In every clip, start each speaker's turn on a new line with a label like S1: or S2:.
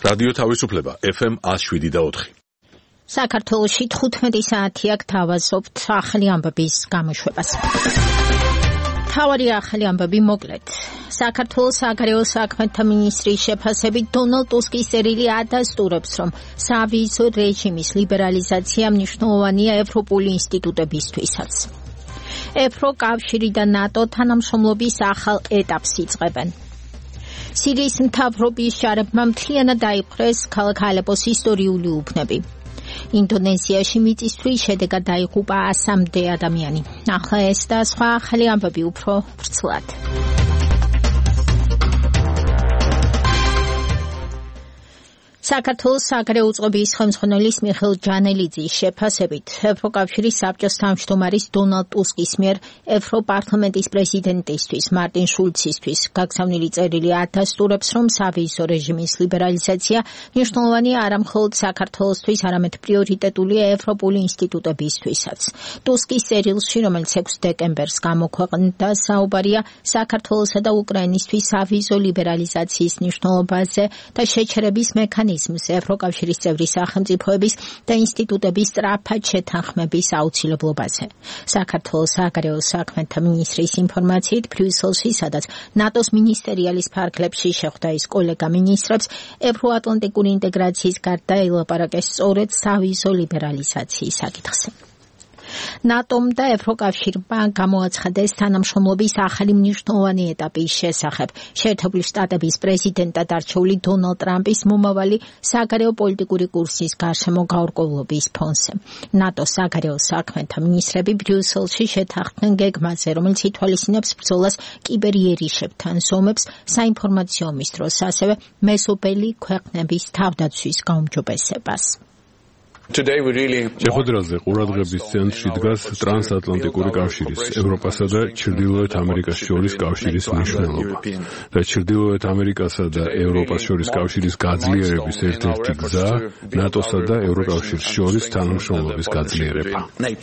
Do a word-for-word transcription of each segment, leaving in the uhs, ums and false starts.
S1: რადიო თავისუფლება ეფ ემ one oh seven და four.
S2: საქართველოში თხუთმეტი საათია გთავაზობთ ახალი ამბების გამოშვებას. თავარი ახალი ამბები მოკლედ. საქართველოს საგარეო საქმეთა მინისტრის შეფასებით დონალდ ტუსკის წერილი ადასტურებს, რომ სავიზო რეჟიმის ლიბერალიზაცია მნიშვნელოვანია ევროპული ინსტიტუტებისთვისაც. ევროკავშირი და ნატო თანამშრომლობის ახალ ეტაპს იწყებენ. სირიის მთავრობის ჯარებმა მთლიანად დაიპყრეს ქალაქ ალეპოს ისტორიული უბნები. ინდონეზიაში მიწისძვრის შედეგად დაიღუპა ასამდე ადამიანი. ახლა ეს და სხვა ახალი ამბები უფრო ვრცლად. საქართველოს საგარეო უწყების ხელმძღვანელის მიხეილ ჯანელიძის შეფასებით ევროკავშირის საბჭოს თავმჯდომარის დონალდ ტუსკის მიერ ევროპარლამენტის პრეზიდენტისთვის მარტინ შულცისთვის გაგზავნილი წერილი ადასტურებს, რომ სავიზო რეჟიმის ლიბერალიზაცია მნიშვნელოვანია არა მხოლოდ საქართველოსთვის, არამედ პრიორიტეტულია ევროპული ინსტიტუტებისთვისაც. ტუსკის წერილში, რომელიც ექვსი დეკემბერს გამოქვეყნდა, საუბარია საქართველოსა და უკრაინისთვის სავიზო ლიბერალიზაციის მნიშვნელობაზე და შეჩერების მექანიზმს ევროკავშირის წევრი სახელმწიფოების და ინსტიტუტების სწრაფად შეთანხმების აუცილებლობაზე. საქართველოს საგარეო საქმეთა მინისტრის ინფორმაციით, ბრიუსელში, სადაც ნატოს მინისტერიალის ფარგლებში შეხვდა ის კოლეგა მინისტრებს, ევროატლანტიკური ინტეგრაციის გარდა ელაპარაკეს სწორედ სავიზო ლიბერალიზაციის საკითხზე. ნატომ და ევროკავშირმა გამოაცხადეს თანამშრომლობის ახალი მნიშვნელოვანი ეტაპის შესახებ შეერთებული შტატების პრეზიდენტად არჩეული დონალდ ტრამპის მომავალი საგარეო პოლიტიკური კურსის გარშემო გაურკვევლობის ფონზე. ნატოს საგარეო საქმეთა მინისტრები ბრიუსელში შეთანხმდნენ გეგმაზე, რომელიც ითვალისწინებს ბრძოლას კიბერიერიშებთან, ზომებს საინფორმაციო ომის დროს, ასევე მეზობელი ქვეყნების თავდაცვის გაუმჯობესებას.
S3: შეხვედრაზე ყურადღების ცენტრში დგას ტრანსატლანტიკური კავშირის, ევროპასა და ჩრდილოეთ ამერიკას შორის კავშირის მნიშვნელობა და ჩრდილოეთ ამერიკასა და ევროპას შორის კავშირის გაძლიერების ერთ-ერთი გზა ნატოსა და ევროკავშირის შორის თანამშრომლობის გაძლიერება.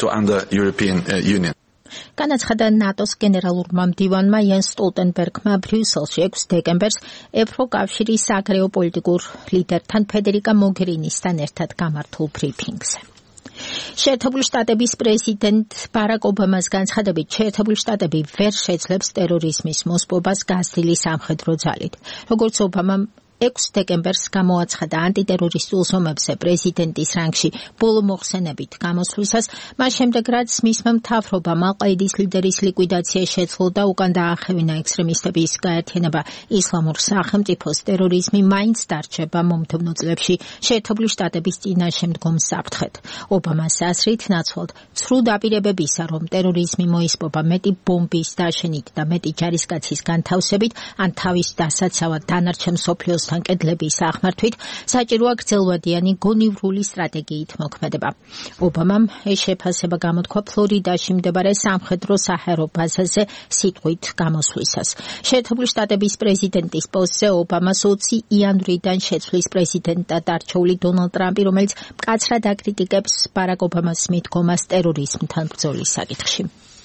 S2: განაცხადა ნატოს გენერალურმა მდივანმა იენს სტოლტენბერგმა ბრიუსელში ექვსი დეკემბერს ევროკავშირის საგარეო პოლიტიკურ ლიდერთან ფედერიკა მოგერინისთან ერთად გამართულ ბრიფინგზე. შეერთებული შტატების პრეზიდენტ ბარაკ ობამას განცხადებით, შეერთებული შტატები ვერ შეძლებს ტერორიზმის მოსპობას გაზრდილი სამხედრო ძალით. როგორც ობამამ ექვსი დეკემბერს გამოაცხადა ანტიტერორისტულ ზომებზე პრეზიდენტის რანგში ბოლო მოხსენებით გამოსვლისას, მას შემდეგ რაც მისმა მთავრობამ ალ-ყაიდის ლიდერის ლიკვიდაცია შეძლო და უკან დაახევინა ექსტრემისტების გაერთიანება ისლამურ სახელმწიფოს, ტერორიზმი მაინც დარჩება მომდევნო წლებში შეერთებული შტატების წინაშე მდგომ საფრთხედ. ობამას აზრით, ნაცვლად ცრუ დაპირებებისა, რომ ტერორიზმი მოისპობა მეტი ბომბის დაშენით და მეტი ჯარისკაცის განთავსებით, ან თავის დასაცავად დანარჩენ მსოფლიოს კედლების აღმართვით, საჭიროა გრძელვადიანი გონივრული სტრატეგიით მოქმედება. ობამამ ეს შეფასება გამოთქვა ფლორიდაში მდებარე სამხედრო საჰაერო ბაზაზე სიტყვით გამოსვლისას. შეერთებული შტატების პრეზიდენტის პოსტზე ობამას ოცი იანვრიდან შეცვლის პრეზიდენტად არჩეული დონალდ ტრამპი, რომელიც მკაცრად აკრიტიკებს ბარაკ ობამას მიდგომას ტერორიზმთან ბრძოლის საკითხში.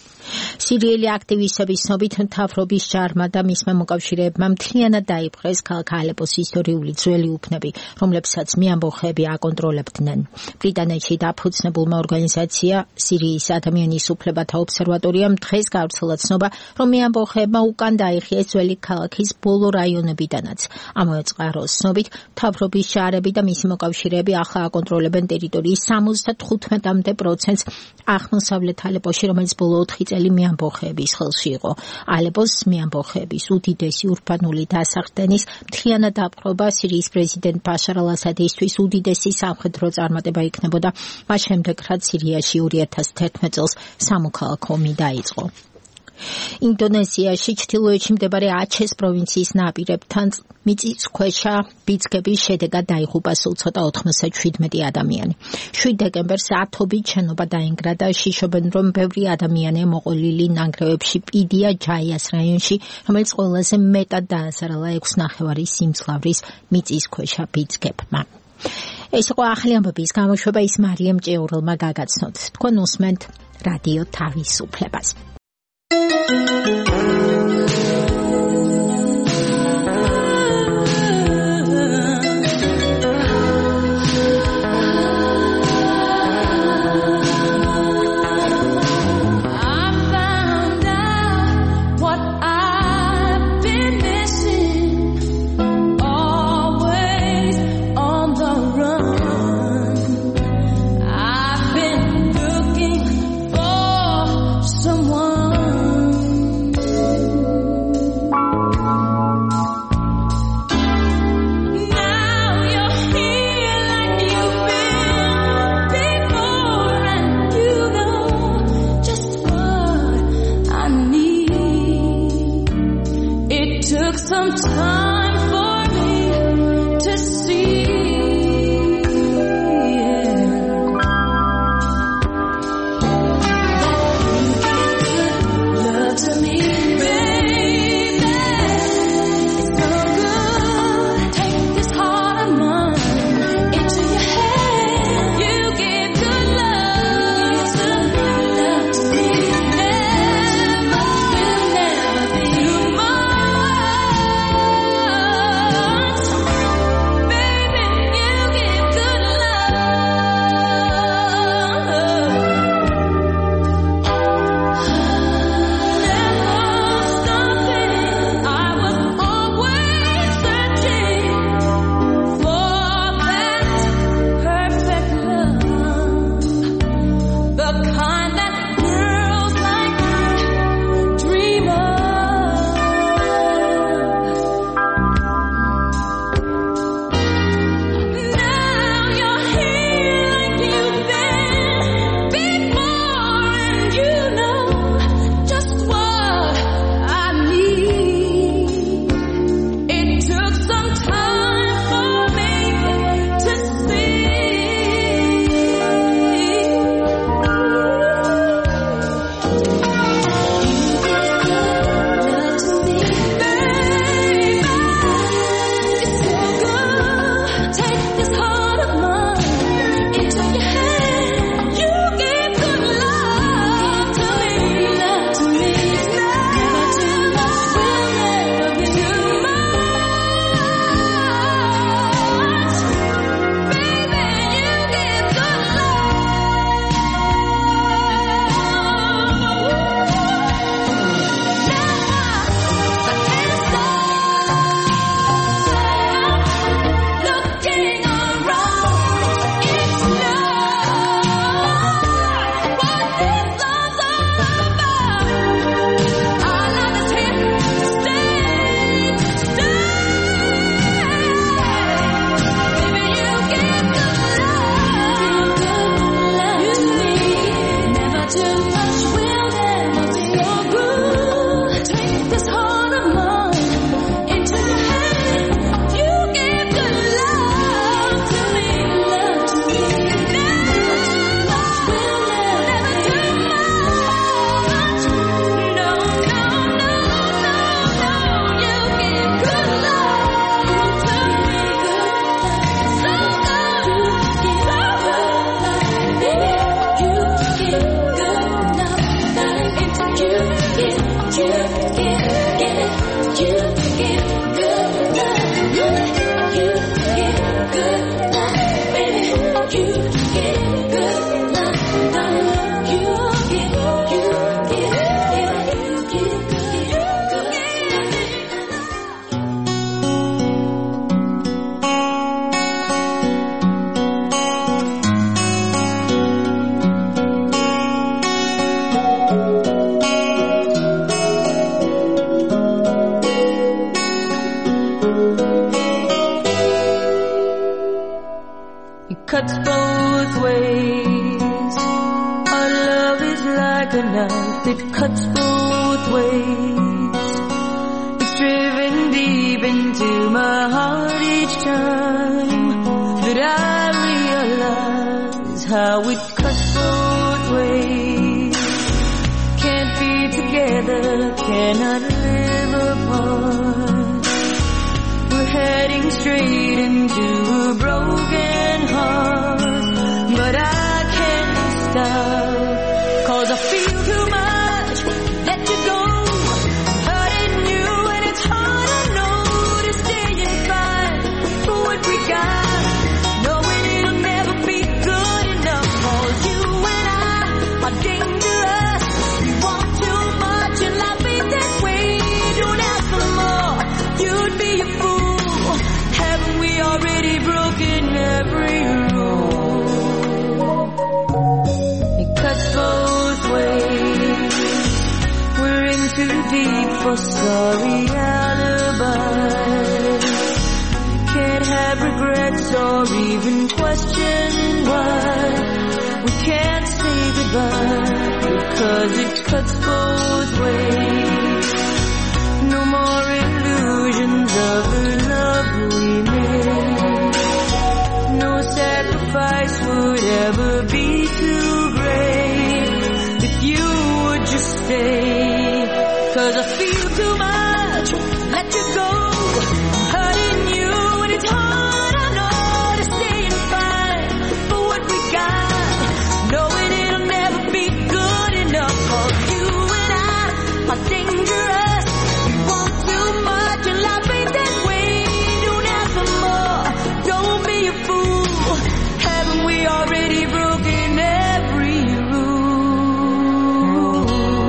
S2: სირიელი აქტივისტების ცნობით, მთავრობის ჯარმა და მისმა მოკავშირეებმა მთლიანად დაიპყრეს ქალაქ ალეპოს ისტორიული ძველი უბნები, რომლებსაც მეამბოხეები აკონტროლებდნენ. ბრიტანეთში დაფუძნებულმა ორგანიზაცია სირიის ადამიანის უფლებათა ობსერვატორიამ დღეს გავრცელა ცნობა, რომ მეამბოხეებმა უკან დაიხიეს ძველი ქალაქის ბოლო რაიონებიდანაც. ამავე წყაროს ცნობით, მთავრობის ჯარები და მისი მოკავშირეები ახლა აკონტროლებენ ტერიტორიის სამოცდათხუთმეტამდე პროცენტს აღმოსავლეთ ალეპოში, რომელიც ბოლო ოთხი წელი მეამბოხეების ხელში იყო. ალეპოს მეამბოხეების უდიდესი ურბანული დასახდენის მთლიანად დაპყრობა სირიის პრეზიდენტ ბაშარ ალ-ასადისთვის უდიდესი სამხედრო წარმატება იქნებოდა, მას შემდეგ რაც სირიაში ორი ათას თერთმეტ წელს სამოქალაქო ომი დაიწყო. ინდონეზიაში ჩრდილოეთში მდებარე აჩეს პროვინციის ნაპირებთან მიწისქვეშა ბიძგების შედეგად დაიღუპა სულ ცოტა ოთხმოცდაშვიდმეტი ადამიანი. შვიდ დეკემბერს ათობით შენობა დაინგრა და შიშობენ, რომ ბევრი ადამიანია მოყოლილი ნანგრევებში პიდია ჯაიას რაიონში, რომელიც ყველაზე მეტად დააზარალა ექვსნახევარი სიმძლავრის მიწისქვეშა ბიძგებმა. ეს იყო ახალი ამბების გამოშვება, ის მარიამ ჭეურელმა გაგაცნოთ. თქვენ უსმენთ რადიო თავისუფლებას.
S4: some time for me to see.
S5: Sorry alibi. Can't have regrets or even question why we can't say goodbye, because it cuts both ways. No more illusions 'cause I feel too much, let you go, hurting you and it's hard, I know, to stay and fight for what we got, knowing it'll never be good enough for you and I are dangerous, we want too much and life ain't that way, don't ask for more, don't be a fool, haven't we already broken every rule?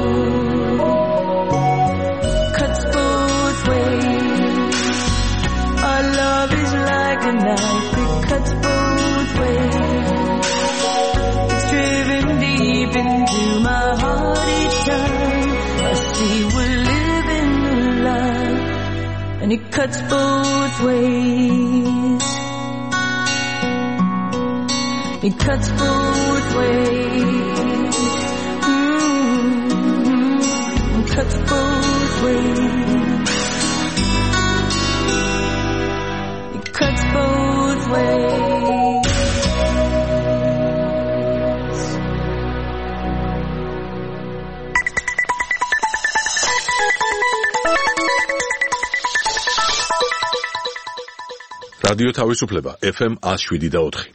S5: Cuts both ways, our love is like a knife, it cuts both ways, it's driven deep into my heart each time I see we're living a lie, and it cuts both ways, it cuts both ways, mm-hmm. It cuts both ways, it cuts both ways.
S1: რადიო თავისუფლება ეფ ემ one oh seven და four.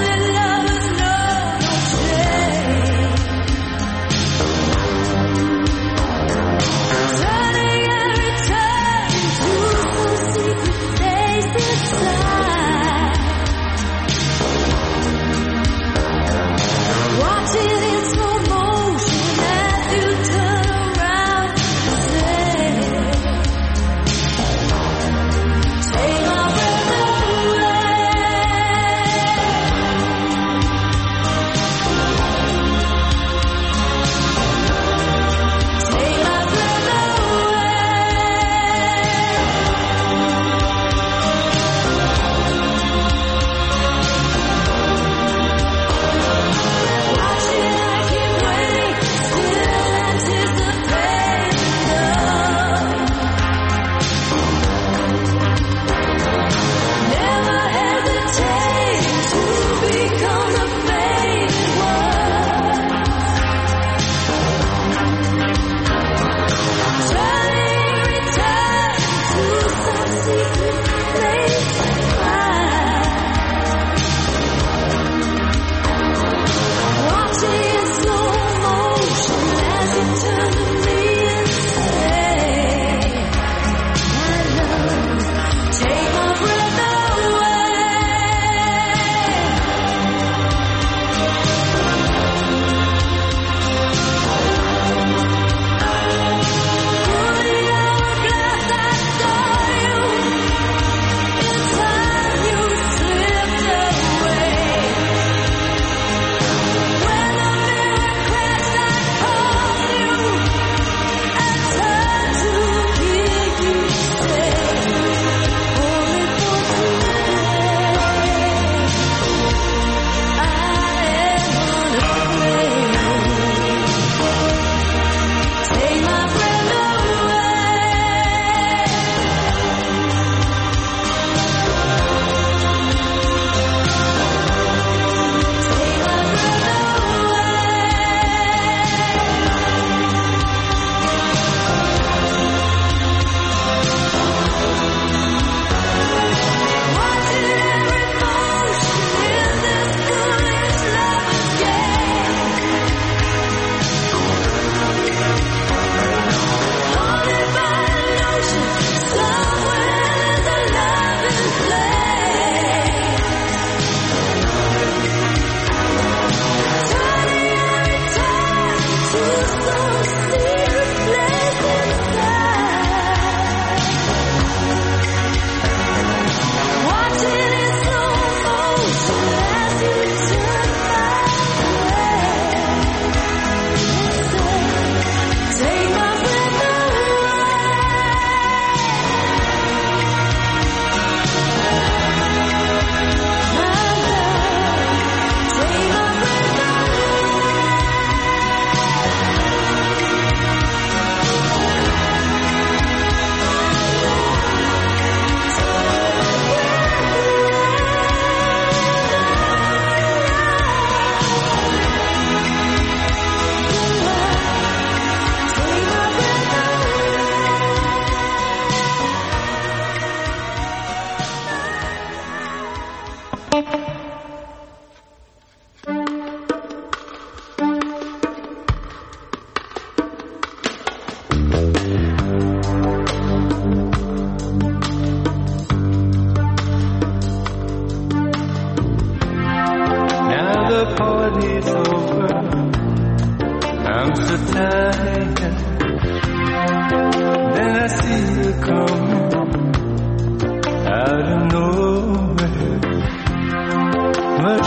S5: Ocean,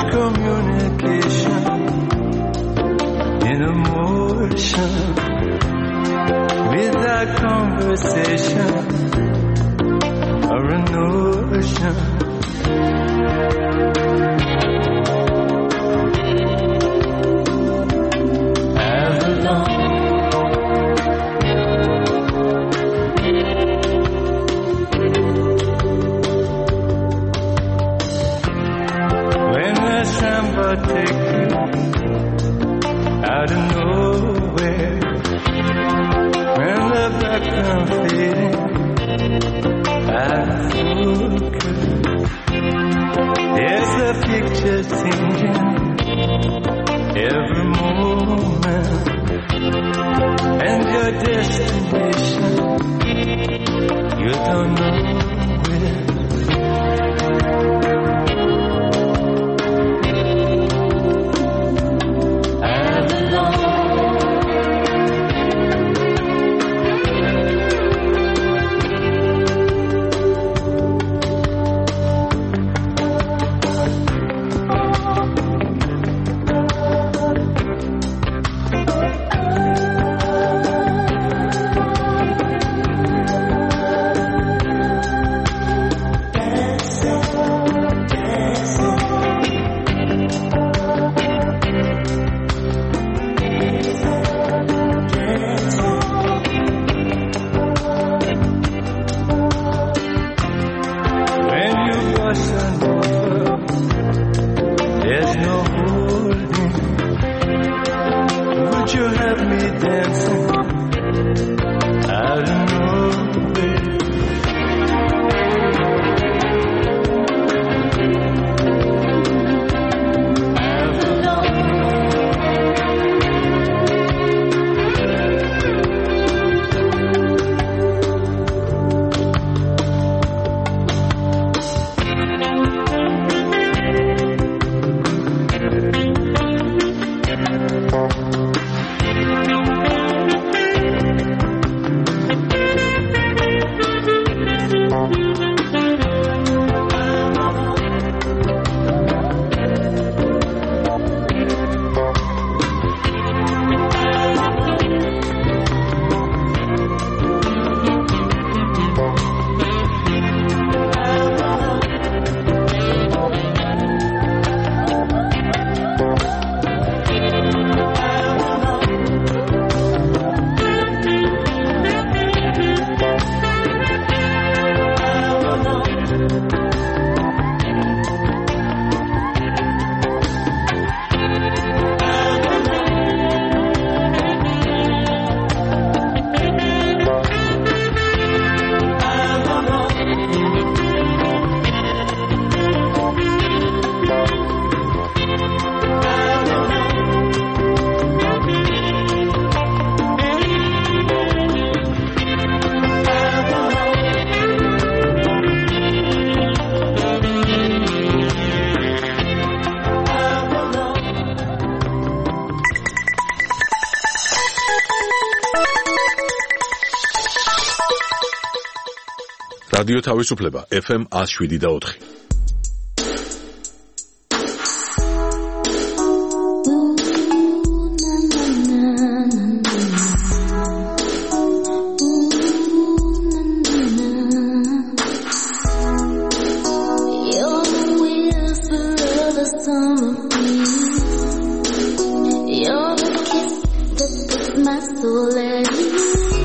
S6: communication in emotion without conversation or a notion. Take you out of nowhere when the background fading out of focus. There's a picture changing every moment, and your destination you don't know where.
S1: რადიო თავისუფლება ეფ ემ one oh seven და four.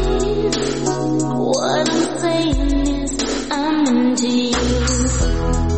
S4: What I'm saying is I'm into you.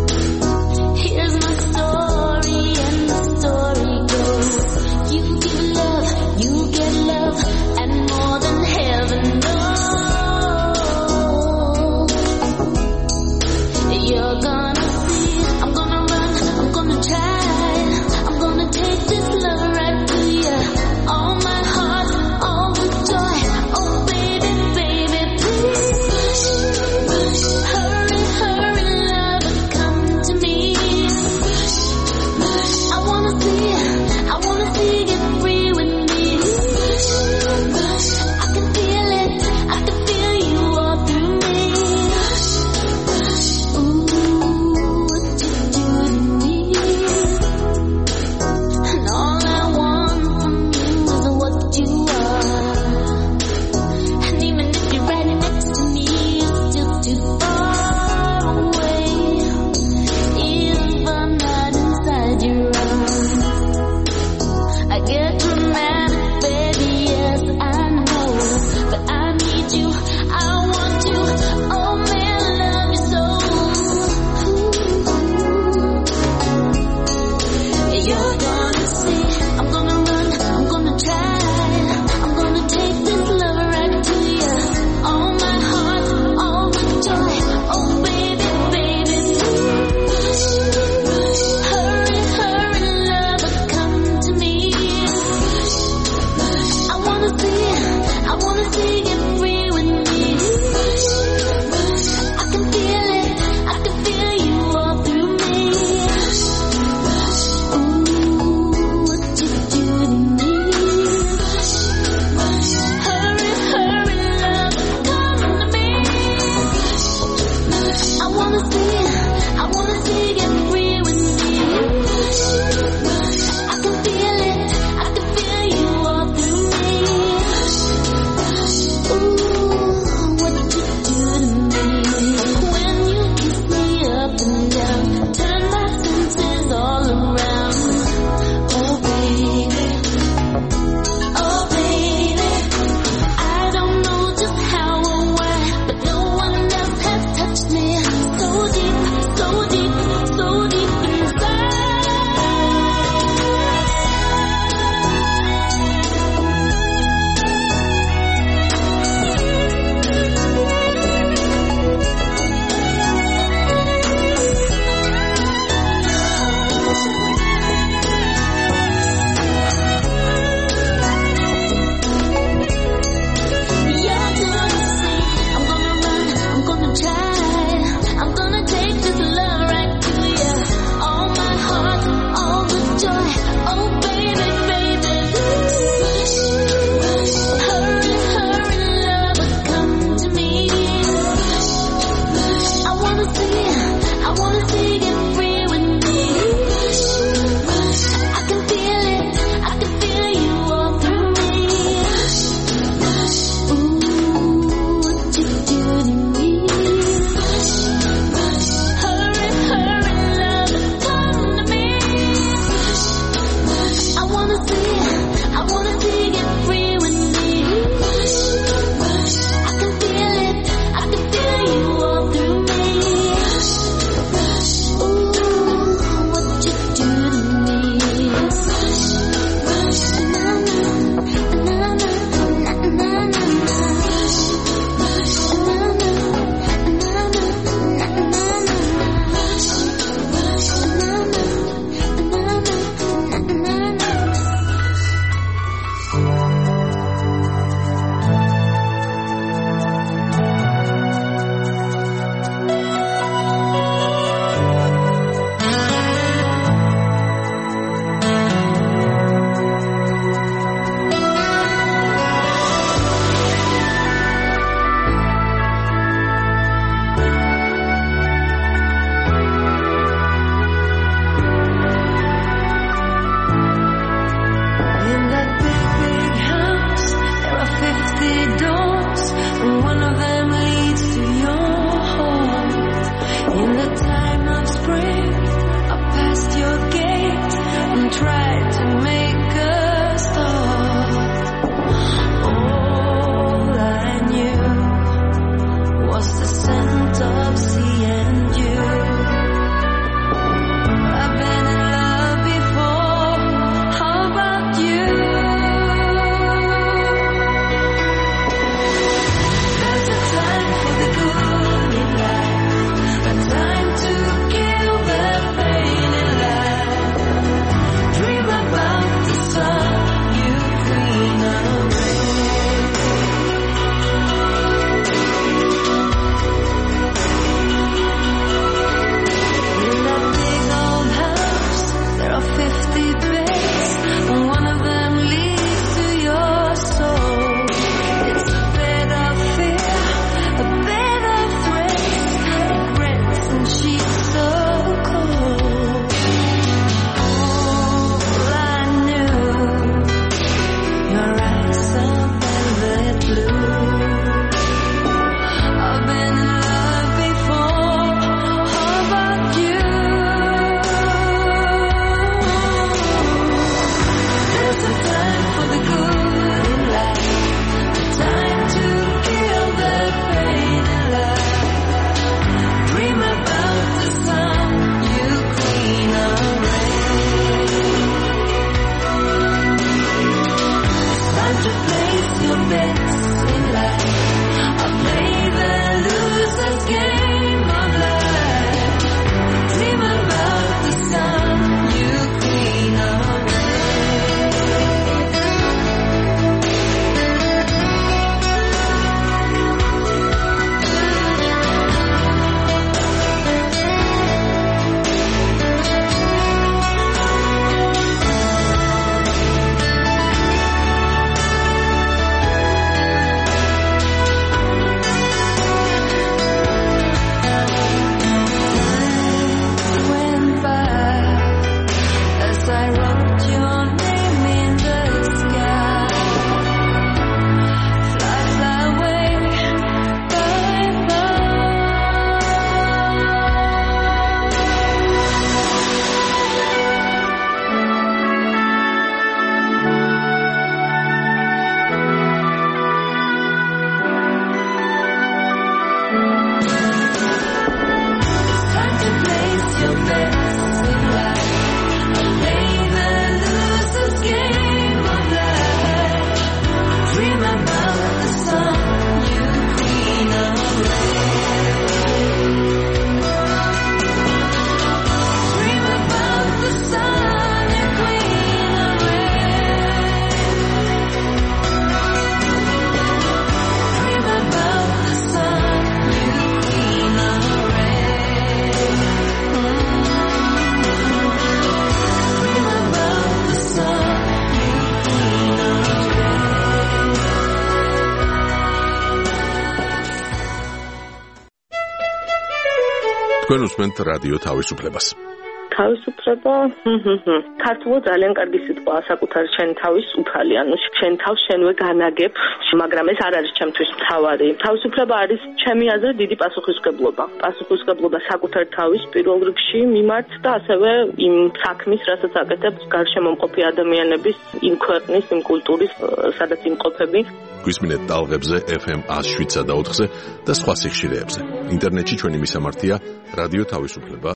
S1: თქვენ უსმენთ რადიო თავისუფლებას.
S7: თავისუფლება, ქართულად ძალიან კარგი სიტყვაა საკუთარ შენ თავის უფალი, ანუ შენ თავს შენვე განაგებ, მაგრამ ეს არ არის ჩემთვის მთავარი. თავისუფლება არის ჩემი აზრით დიდი პასუხისმგებლობა. პასუხისმგებლობა საკუთარ თავის პირველ რიგში მიმართ და ასევე იმ საქმის, რასაც აკეთებს გარშემო მყოფი ადამიანების, იმ ქვეყნის, იმ კულტურის, სადაც იმყოფები.
S1: გვისმინეთ ტალღებზე ეფ ემ one oh seven და ოთხზე და სხვა სიხშირეებზე. ინტერნეტში ჩვენი მისამართია რადიო თავისუფლება